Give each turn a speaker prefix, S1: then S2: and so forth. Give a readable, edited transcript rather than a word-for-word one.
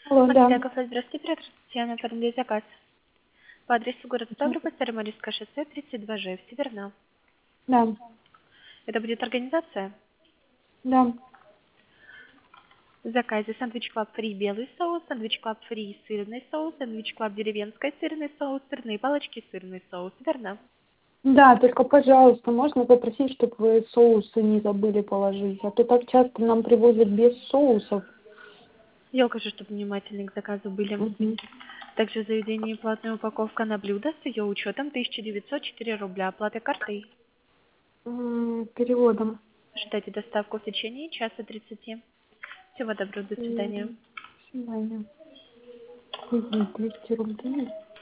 S1: Алло, да.
S2: Магазин кафе, здравствуйте, оператор Татьяна, оформляю заказ. По адресу город Ставрополь, Староморецкое шоссе, 32Ж, в Северном.
S1: Да,
S2: Это будет организация?
S1: да.
S2: В заказе сэндвич клаб фри белый соус, сэндвич клаб фри сырный соус, сэндвич клаб деревенский сырный соус, сырные палочки, сырный соус, верно?
S1: Да, только, пожалуйста, можно попросить, чтобы вы соусы не забыли положить, а то так часто нам привозят без соусов.
S2: Я укажу, чтобы внимательны к заказу были.
S1: Мгм.
S2: Также в заведении платная упаковка на блюдо с ее учетом 1904 рубля оплаты картой.
S1: Переводом.
S2: Ждайте доставку в течение часа 30. Всего доброго, до свидания.
S1: До свидания. 200 рублей.